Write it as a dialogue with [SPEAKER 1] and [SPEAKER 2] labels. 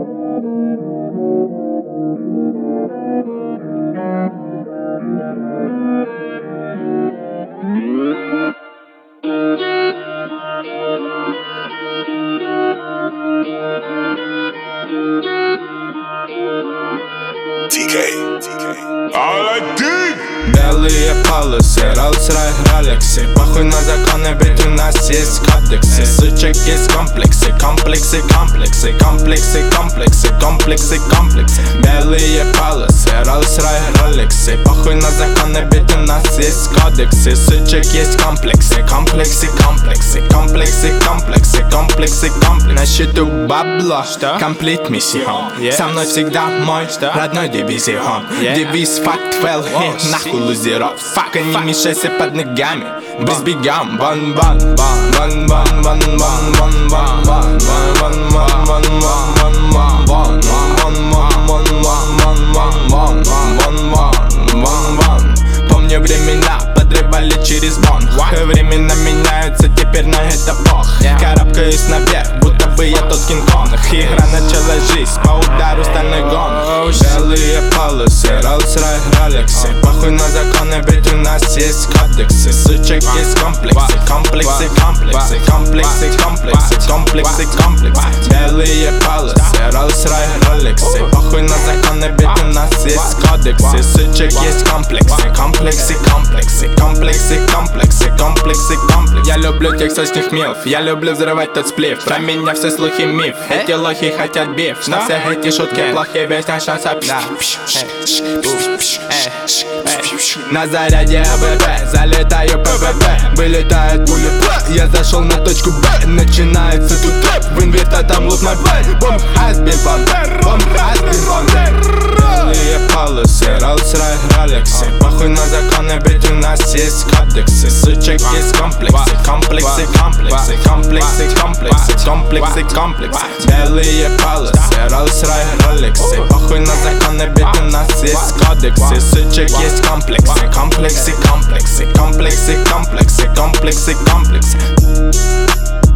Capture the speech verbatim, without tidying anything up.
[SPEAKER 1] Белые полосы, Rolls-Royce, Rolex. Похуй на законы, ведь у нас есть кодексы. Сучек есть комплексы, комплексы, комплексы, комплексы, комплексы, комплексы, комплексы. Белые полосы, Rolls-Royce, Rolex. Похуй на законы, ведь у нас есть кодексы. Сучек есть комплексы, комплексы, комплексы, комплексы, комплексы, комплексы, комплексы. На счету бабло, комплит миссион. Со мной всегда мой родной дивизион. Девиз факт фэлхи, нахуй лузеров. Фак, не мешайся под ногами. Без бегам, ван ван ван ван ван ван ван ван ван ван ван ван ван ван ван ван. Помню времена, подрывали через бон. Времена меняются, теперь на это пох. Карабкаюсь наверх, будто бы я тот Кинг-Конг. Игра начала жизнь, по удару стальной гонг. Белые полосы, Rolls-Royce, Rolex. Похуй на законы, ведь у нас есть кодексы. Сучек есть комплексы, комплексы, комплексы, комплексы, комплексы, комплексы, комплексы. Белые полосы, Rolls-Royce, Rolex. Похуй на законы, ведь у нас есть кодексы. Сучек есть комплексы, комплексы, комплексы, комплексы, комплексы, комплексы, комплексы. Я люблю тех сочных милф, я люблю взрывать тот сплив. Про меня все слухи миф, эти лохи хотят биф. На все эти шутки плохие, весь наш шанс. На заряде АВП, залетаю ПВП. Вылетает пуля, я зашел на точку Б. Начинается тут трэп, в инверта там луп мой бэй. Бомб has been fun, бомб has been fun. Белые полосы, Rolls-Royce, Rolex. Похуй на законы, ведь у нас есть кодексы. Сучек есть комплексы, комплексы, комплексы, комплексы, комплексы, комплексы, комплексы. Белые полосы, Rolls-Royce, Rolex. Похуй на законы, ведь у нас есть кодексы. Сучек есть комплексы, комплексы, комплексы, комплексы, комплексы, комплексы, комплексы.